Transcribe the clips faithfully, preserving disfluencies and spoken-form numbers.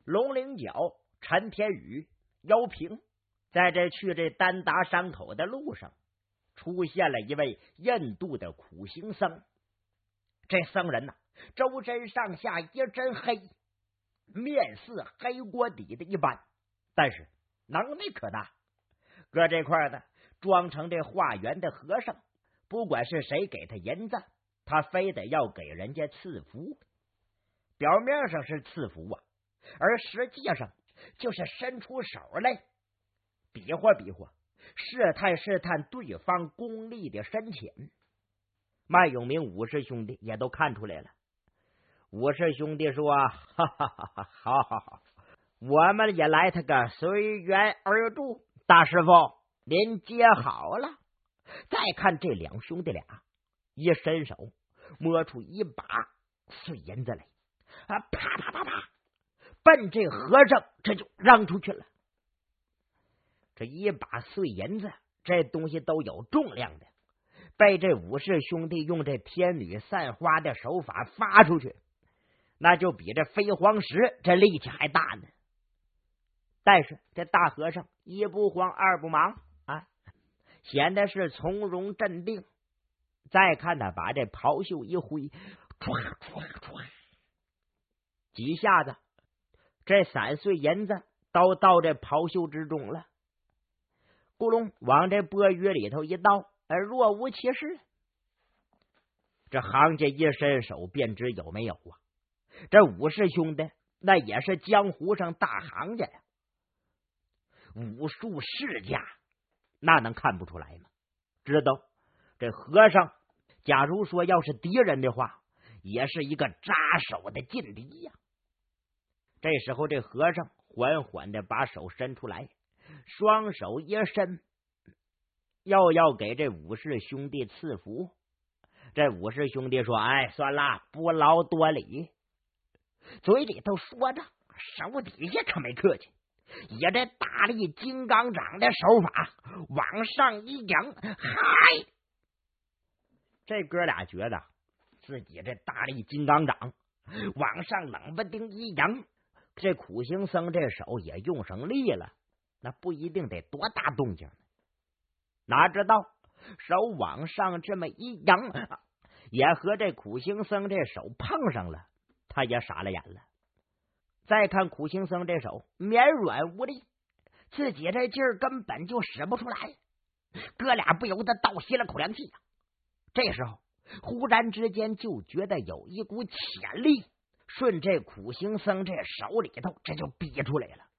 龙陵角、陈天宇、姚平在这去这丹达山口的路上，出现了一位印度的苦行僧。这僧人呐、啊，周身上下一身黑，面似黑锅底的一般，但是能力可大。搁这块的装成这化缘的和尚，不管是谁给他银子，他非得要给人家赐福。表面上是赐福啊，而实际上就是伸出手来比划比划，试探试探对方功力的深浅。麦永明武士兄弟也都看出来了。武士兄弟说：“哈哈哈哈，好好好，我们也来他个随缘而住。大师傅，您接好了。”再看这两兄弟俩，一伸手摸出一把碎银子来，啊，啪啪啪啪，奔这和尚这就扔出去了。这一把碎银子，这东西都有重量的，被这武士兄弟用这天女散花的手法发出去，那就比这飞黄石这力气还大呢。但是这大和尚一不慌二不忙啊，显得是从容镇定。再看他把这袍袖一挥，唰唰唰，几下子，这散碎银子都到这袍袖之中了。咕隆往这钵盂里头一倒，若无其事。这行家一伸手便知有没有啊。这武士兄弟那也是江湖上大行家呀，武术世家，那能看不出来吗？知道这和尚假如说要是敌人的话，也是一个扎手的劲敌呀。这时候这和尚缓缓的把手伸出来，双手一伸，又要给这武士兄弟赐福。这武士兄弟说：“哎，算了，不劳多礼。”嘴里头说着，手底下可没客气，以这大力金刚掌的手法往上一扬，嗨！这哥俩觉得自己这大力金刚掌往上冷不丁一扬，这苦行僧这手也用上力了，那不一定得多大动静呢。哪知道手往上这么一扬，也和这苦行僧这手碰上了，他也傻了眼了。再看苦行僧这手绵软无力，自己这劲儿根本就使不出来，哥俩不由得倒吸了口凉气啊。这时候忽然之间就觉得有一股潜力顺这苦行僧这手里头这就逼出来了。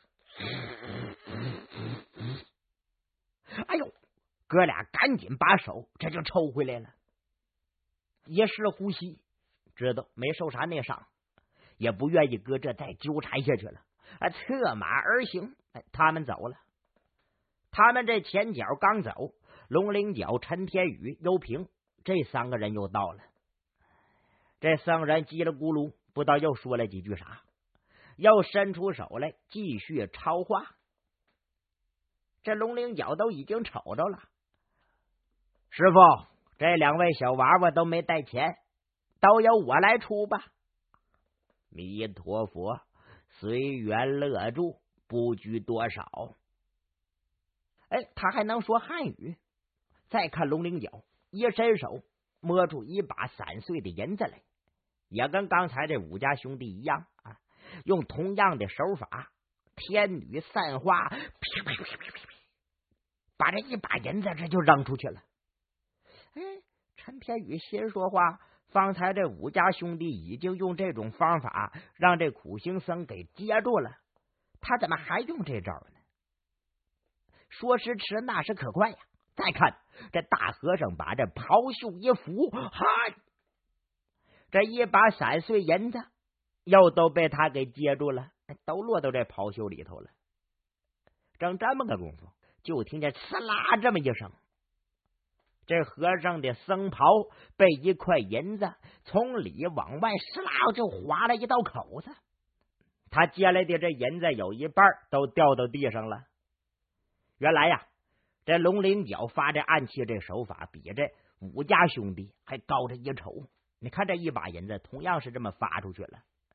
哎呦，哥俩赶紧把手这就抽回来了，一试呼吸，知道没受啥内伤，也不愿意搁这再纠缠下去了，策马而行。他们走了。他们这前脚刚走，龙陵角、陈天宇、幽平这三个人又到了。这僧人叽里咕噜不知道又说了几句啥，又伸出手来继续抄话。这龙陵角都已经瞅着了，师傅，这两位小娃娃都没带钱，都由我来出吧。弥陀佛，随缘乐助，不拘多少。哎，他还能说汉语。再看龙陵角一伸手摸出一把散碎的银子来，也跟刚才这武家兄弟一样啊，用同样的手法，天女散花，啪啪啪啪啪，把这一把银子这就扔出去了。哎，陈天宇心说话，方才这武家兄弟已经用这种方法让这苦行僧给接住了，他怎么还用这招呢？说时迟，那时可快呀！再看这大和尚把这袍袖一拂，嗨，这一把散碎银子又都被他给接住了，都落到这袍袖里头了。正这么个功夫，就听见呲啦这么一声，这和尚的僧袍被一块银子从里往外呲啦就划了一道口子，他接来的这银子有一半都掉到地上了。原来呀，这龙鳞角发这暗器这手法比这武家兄弟还高着一筹。你看这一把银子同样是这么发出去了，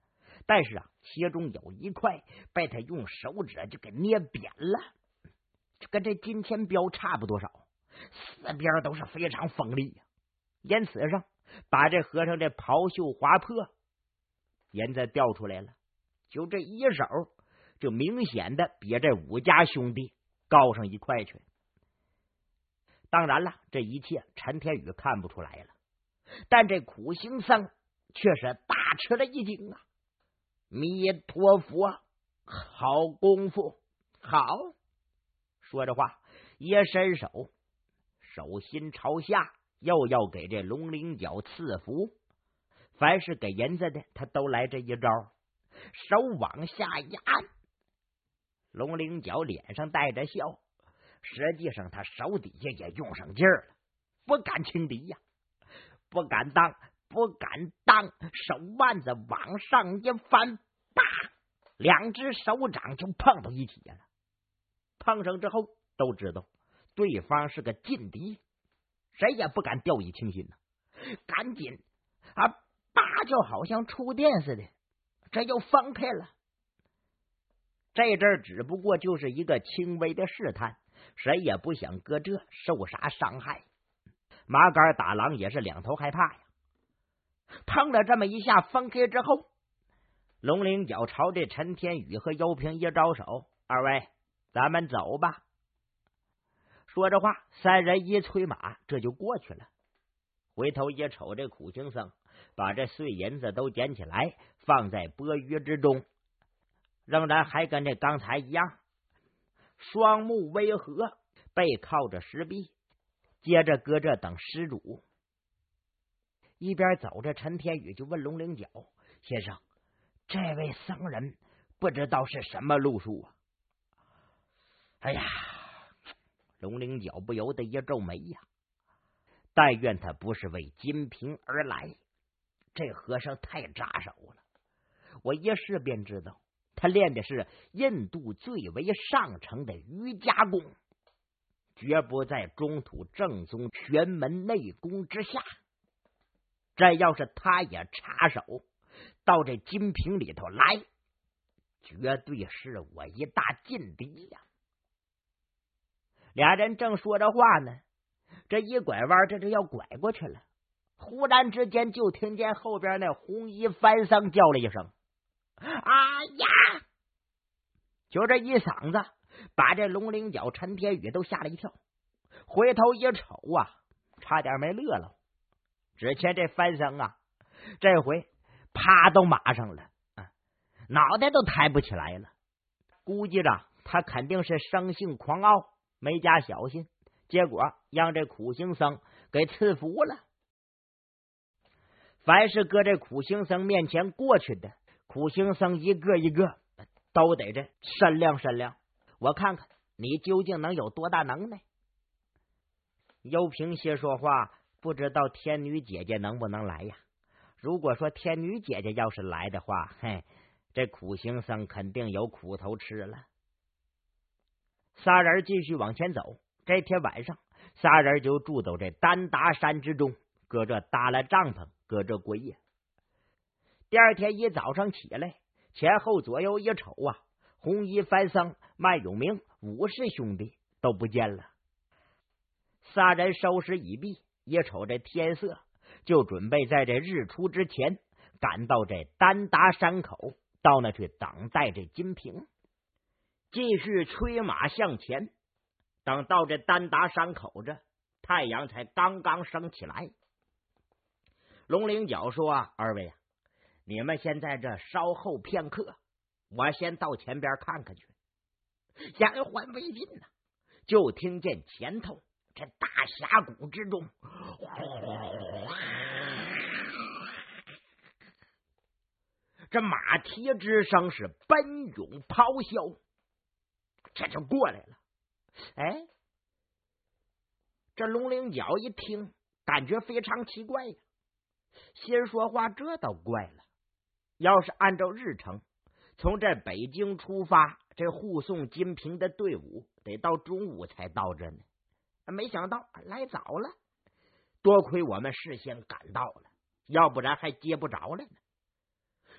但是啊，其中有一块被他用手指就给捏扁了，就跟这金钱镖差不多少，四边都是非常锋利呀。因此上把这和尚这袍袖划破，银子掉出来了。就这一手，就明显的比这五家兄弟高上一块去。当然了，这一切陈天宇看不出来了，但这苦行僧却是大吃了一惊啊！弥陀佛，好功夫，好！说着话，一伸手，手心朝下，又要给这龙鳞角赐福。凡是给银子的，他都来这一招，手往下压。龙鳞角脸上带着笑，实际上他手底下也用上劲儿了，不敢轻敌呀，不敢当，不敢当，手腕子往上一翻，啪，两只手掌就碰到一起了。碰上之后，都知道对方是个劲敌，谁也不敢掉以轻心呢。赶紧啊，叭，就好像触电似的，这又分开了。这阵儿只不过就是一个轻微的试探，谁也不想搁这受啥伤害。麻杆打狼也是两头害怕呀。碰了这么一下分开之后，龙鳞角朝这陈天宇和尤平一招手：“二位，咱们走吧。”说着话，三人一催马，这就过去了。回头一瞅，这苦行僧把这碎银子都捡起来，放在钵盂之中，仍然还跟这刚才一样，双目微合，背靠着石壁，接着搁这等施主。一边走着，陈天宇就问龙鳞角：“先生，这位僧人不知道是什么路数啊？”哎呀，龙鳞角不由得一皱眉呀，但愿他不是为金瓶而来。这和尚太扎手了，我一试便知道，他练的是印度最为上乘的瑜伽功，绝不在中土正宗玄门内功之下。这要是他也插手到这金瓶里头来，绝对是我一大劲敌呀！俩人正说着话呢，这一拐弯，这就要拐过去了。忽然之间，就听见后边那红衣番僧叫了一声：“啊呀！”就这一嗓子，把这龙鳞角陈天宇都吓了一跳。回头一瞅啊，差点没乐了。只见这番僧啊，这回趴到马上了，啊，脑袋都抬不起来了。估计着他肯定是生性狂傲，没加小心，结果让这苦行僧给赐福了。凡是搁这苦行僧面前过去的，苦行僧一个一个都得这商量商量，我看看你究竟能有多大能耐。尤平些说话，不知道天女姐姐能不能来呀？如果说天女姐姐要是来的话，嘿，这苦行僧肯定有苦头吃了。仨人继续往前走，这天晚上，仨人就住到这丹达山之中，搁这搭了帐篷，搁这过夜。第二天一早上起来，前后左右一瞅啊，红衣番僧、麦永明、武士兄弟都不见了。仨人收拾已毕，一瞅这天色，就准备在这日出之前赶到这丹达山口，到那去等待这金瓶。继续催马向前，等到这丹达山口这，太阳才刚刚升起来。龙鳞角说：“啊，二位啊，你们先在这稍后片刻，我先到前边看看去。”言还未尽呢，就听见前头这大峡谷之中，这马蹄之声是奔涌咆哮，这就过来了。哎，这龙鳞角一听，感觉非常奇怪呀，心说话这倒怪了。要是按照日程，从这北京出发，这护送金瓶的队伍得到中午才到这呢。没想到来早了，多亏我们事先赶到了，要不然还接不着了呢。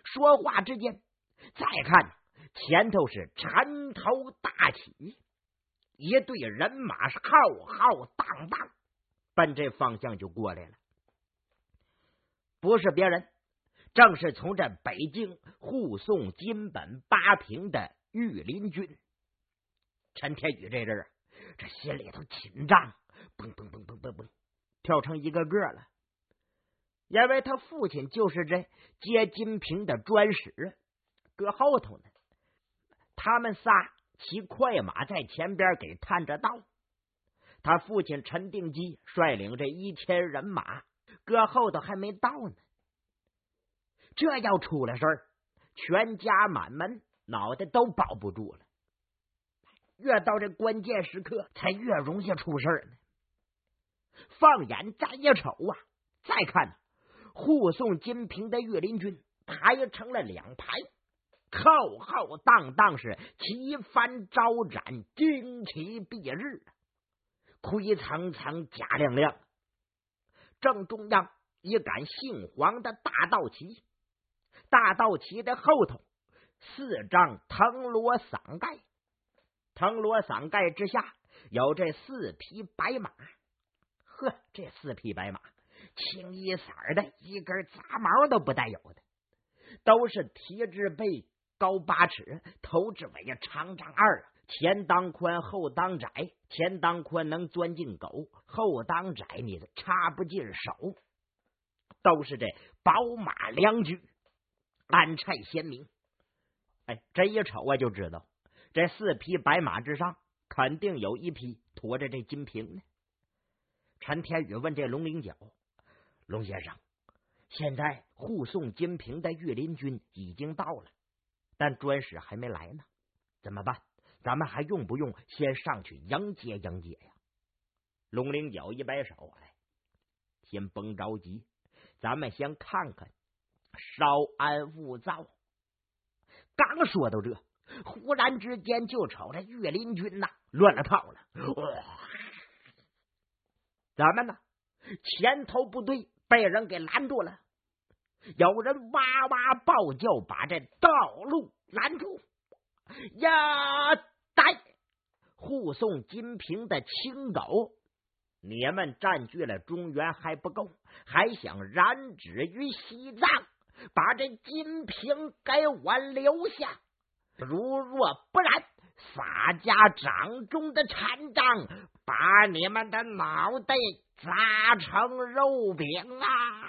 说话之间，再看前头是尘头大起，一队人马是浩浩荡荡，奔这方向就过来了。不是别人，正是从这北京护送金本八平的御林军。陈天宇这人啊，这心里头紧张，嘣嘣嘣嘣嘣嘣，跳成一个个了。因为他父亲就是这接金平的专使，搁后头呢。他们仨骑快马在前边给探着道。他父亲陈定基率领这一千人马，搁后头还没到呢。这要出了事儿，全家满门脑袋都保不住了。越到这关键时刻，才越容易出事儿呢。放眼再一瞅啊，再看护送金平的御林军排成了两排，浩浩荡荡是旗帆招展，旌旗蔽日，盔层层甲亮亮。正中央一杆杏黄的大道旗，大道旗的后头四张藤萝伞盖，藤萝伞盖之下有这四匹白马。呵，这四匹白马清一色的，一根杂毛都不带有的，都是蹄至背高八尺，头至尾长丈二，前当宽后当窄，前当宽能钻进狗，后当窄你的插不进手，都是这宝马良驹，安碜鲜明。哎，这一瞅我就知道，这四匹白马之上肯定有一匹驮着这金瓶呢。陈天宇问这龙灵角：“龙先生，现在护送金瓶的御林军已经到了，但专使还没来呢，怎么办？咱们还用不用先上去迎接迎接呀？”龙灵角一摆手：“来，先甭着急，咱们先看看，稍安勿躁。”刚说到这，忽然之间就瞅着御林军呐乱了套了。哇！咱们呢前头部队被人给拦住了，有人哇哇暴叫，把这道路拦住。呀！呆！护送金瓶的青狗，你们占据了中原还不够，还想染指于西藏，把这金瓶给我留下，如若不然，洒家掌中的禅杖，把你们的脑袋砸成肉饼啊！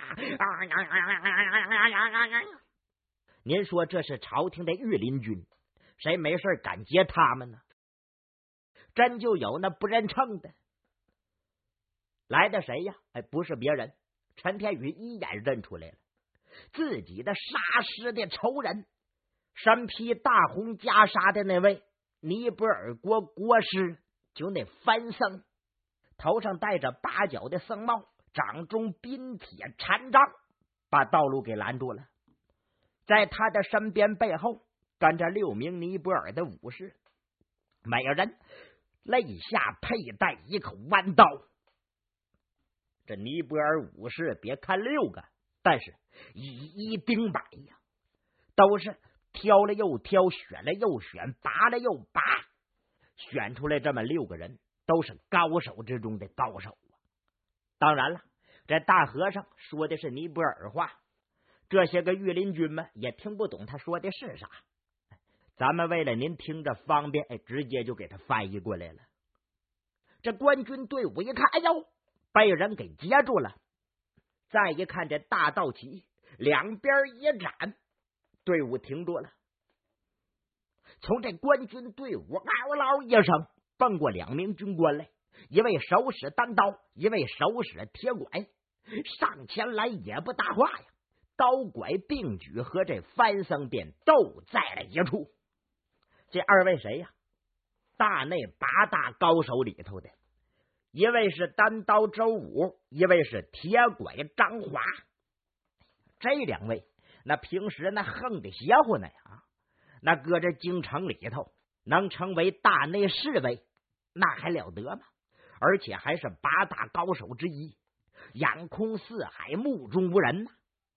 您说这是朝廷的御林军，谁没事敢接他们呢？真就有那不认称的。来的谁呀？哎，不是别人，陈天宇一眼认出来了，自己的杀师的仇人，身披大红袈裟的那位尼泊尔国国师，就那番僧，头上戴着八角的僧帽，掌中冰铁禅杖，把道路给拦住了。在他的身边背后跟着六名尼泊尔的武士，每人肋下佩戴一口弯刀。这尼泊尔武士别看六个，但是以一顶百呀，都是挑了又挑，选了又选，拔了又拔，选出来这么六个人，都是高手之中的高手啊。当然了，这大和尚说的是尼泊尔话，这些个御林军们也听不懂他说的是啥，咱们为了您听着方便，哎，直接就给他翻译过来了。这官军队伍一看，哎呦，被人给截住了。再一看这大道旗，两边一展，队伍停住了。从这官军队伍嗷嗷一声蹦过两名军官来，一位手使单刀，一位手使铁拐，上前来也不搭话呀，刀拐并举，和这番僧便斗在了一处。这二位谁呀？大内八大高手里头的，一位是单刀周武，一位是铁拐张华。这两位那平时那横的邪乎呢呀，那搁这京城里头能成为大内侍卫，那还了得吗？而且还是八大高手之一，眼空四海，目中无人呐。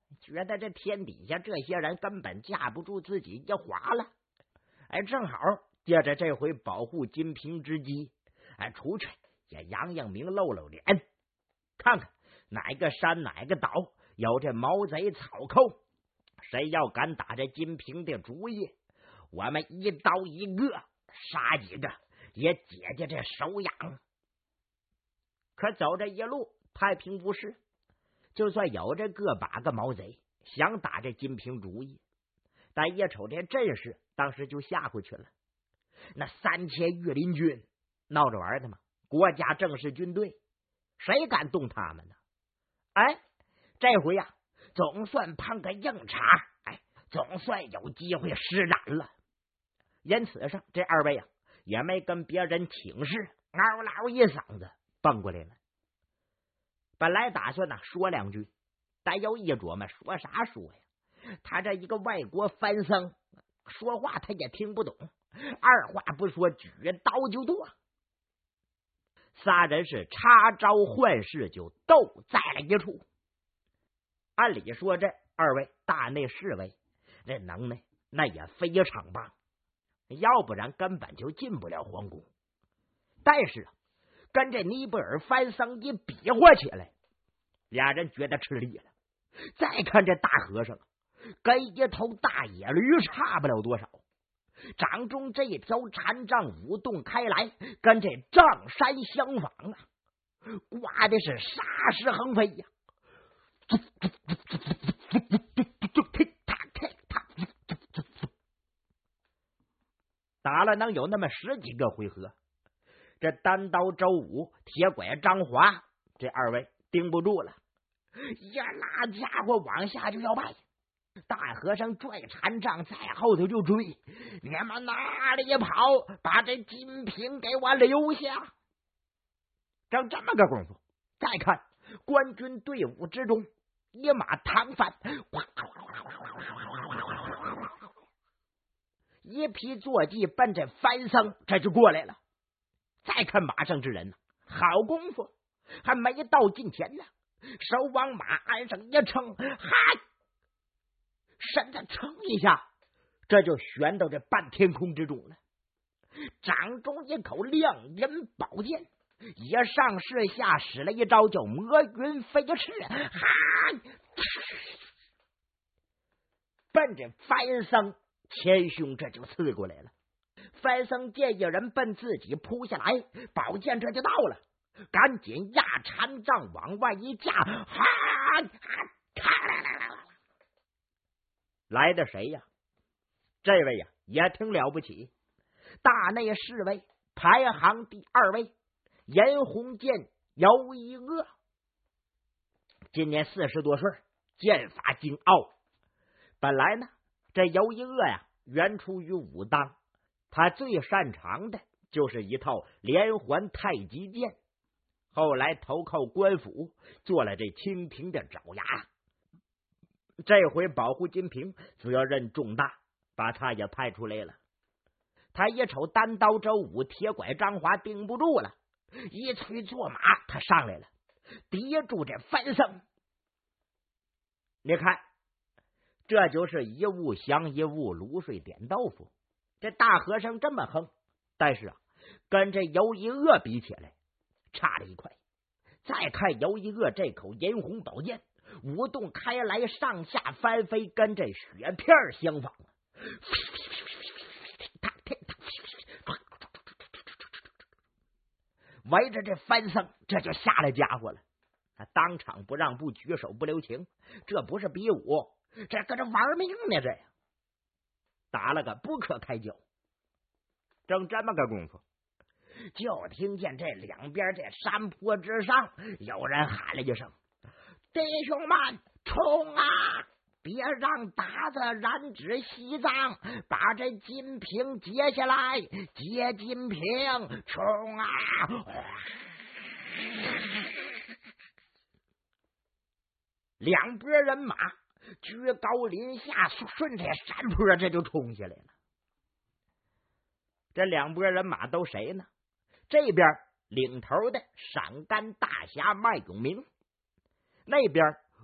觉得这天底下这些人根本架不住自己一滑了。哎，正好借着这回保护金瓶之机，哎，出去也扬扬名露露脸，看看哪个山哪个岛有这毛贼草寇，谁要敢打这金瓶的主意，我们一刀一个杀几个也解解这手痒。可走这一路太平无事，就算有这个把个毛贼想打这金瓶主意，但一瞅这阵势，当时就吓回去了。那三千御林军闹着玩的嘛，国家正式军队，谁敢动他们呢？哎，这回呀、啊，总算碰个硬茬，哎，总算有机会施展了。因此上，这二位啊也没跟别人请示，嗷嗷一嗓子蹦过来了。本来打算呢说两句，但又一琢磨，说啥说呀？他这一个外国番僧，说话他也听不懂，二话不说，举刀就剁。仨人是插招换式，就斗在了一处。按理说，这二位大内侍卫这能耐那也非常棒，要不然根本就进不了皇宫。但是啊，跟这尼泊尔番僧一比划起来，俩人觉得吃力了。再看这大和尚，跟一头大野驴差不了多少，掌中这一条禅杖舞动开来，跟这丈山相仿啊，刮的是沙石横飞呀、打了能有那么十几个回合，这单刀周武、铁拐张华这二位盯不住了，呀，那家伙往下就要拜。大和尚拽禅杖在后头就追，你们哪里跑？把这金瓶给我留下！正这么个功夫，再看官军队伍之中，一马唐翻，一匹坐骑奔着番僧这就过来了。再看马上之人，好功夫，还没到近前呢，手往马鞍上一撑，嗨！身子撑一下，这就悬到这半天空之中了。掌中一口亮银宝剑，也上势下使了一招叫魔云飞翅，哈！奔着番僧前胸这就刺过来了。番僧见一人奔自己扑下来，宝剑这就到了，赶紧压禅杖往外一架，哈！来的谁呀？这位呀也挺了不起，大内侍卫排行第二位，严洪剑尤一鄂，今年四十多岁，剑法精奥。本来呢，这尤一鄂呀原出于武当，他最擅长的就是一套连环太极剑，后来投靠官府，做了这清廷的爪牙。这回保护金瓶责任重大，把他也派出来了。他一瞅单刀周武、铁拐张华顶不住了，一催坐马，他上来了，抵住这番僧。你看，这就是一物降一物，卤水点豆腐。这大和尚这么横，但是啊，跟这尤一鄂比起来，差了一块。再看尤一鄂这口银红宝剑，舞动开来，上下翻飞，跟这雪片相仿。围着这番僧，这就下来家伙了。他当场不让步，举手不留情，这不是比武，这搁这玩命呢！这打了个不可开交。正这么个功夫，就听见这两边这山坡之上有人喊了一声：“弟兄们，冲啊！别让鞑子染指西藏，把这金瓶接下来，接金瓶，冲啊！”两拨人马居高临下，顺着山坡这就冲下来了。这两拨人马都谁呢？这边领头的陕甘大侠麦永明，那边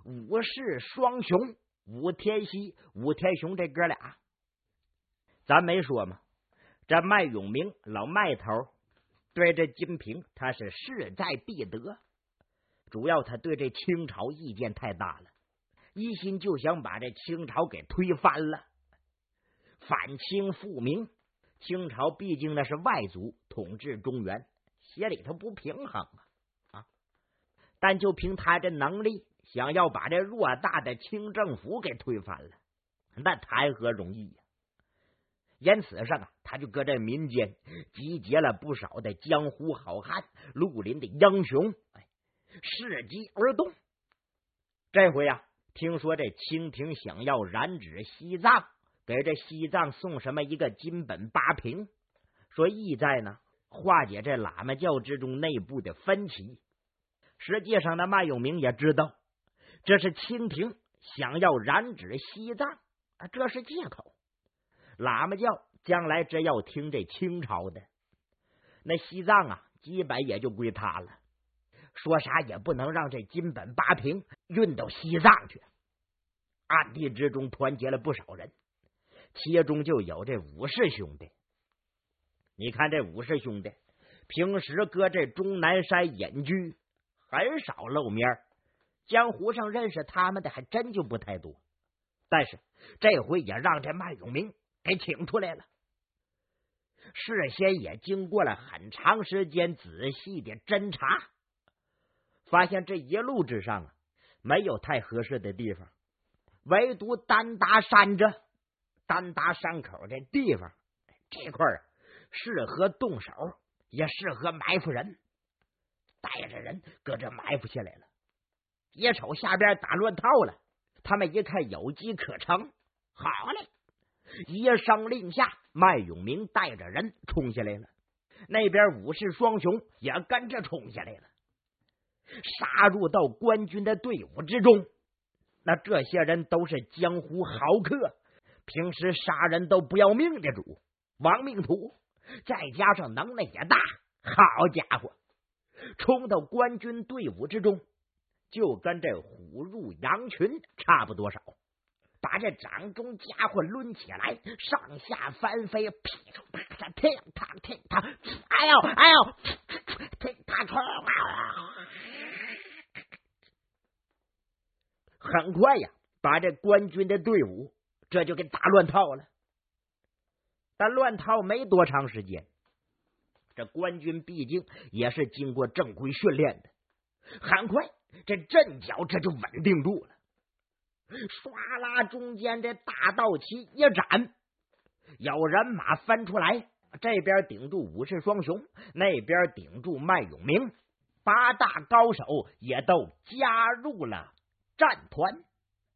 武氏双雄武天锡、武天雄这哥俩，咱没说嘛，这麦永明老麦头对这金平他是势在必得，主要他对这清朝意见太大了，一心就想把这清朝给推翻了，反清复明。清朝毕竟那是外族统治中原，心里头不平衡啊啊！但就凭他这能力，想要把这偌大的清政府给推翻了，那谈何容易呀、啊！因此上啊，他就搁这民间集结了不少的江湖好汉、绿林的英雄，哎，伺机而动。这回啊，听说这清廷想要染指西藏，给这西藏送什么一个金本八平，说意在呢化解这喇嘛教之中内部的分歧。实际上呢，麦永明也知道这是清廷想要染指西藏啊，这是借口。喇嘛教将来只要听这清朝的，那西藏啊基本也就归他了，说啥也不能让这金本八平运到西藏去。暗地之中团结了不少人，其中就有这武氏兄弟。你看这武氏兄弟平时搁这终南山隐居，很少露面，江湖上认识他们的还真就不太多，但是这回也让这麦永明给请出来了。事先也经过了很长时间仔细的侦查，发现这一路之上啊没有太合适的地方，唯独丹达山这丹达山口这地方，这块啊适合动手，也适合埋伏人。带着人搁这埋伏下来了，一瞅下边打乱套了，他们一看有机可乘，好嘞！一声令下，麦永明带着人冲下来了，那边武氏双雄也跟着冲下来了，杀入到官军的队伍之中。那这些人都是江湖豪客，平时杀人都不要命的主，亡命徒，再加上能耐也大，好家伙，冲到官军队伍之中，就跟这虎入羊群差不多少。把这掌中家伙抡起来，上下翻飞，噼里啪啦，听他听他，哎呦哎呦，听他冲啊！很快呀，把这官军的队伍这就给打乱套了。但乱套没多长时间，这官军毕竟也是经过正规训练的，很快这阵脚这就稳定住了。唰啦，中间这大道旗一展，有人马分出来，这边顶住武氏双雄，那边顶住麦永明，八大高手也都加入了战团。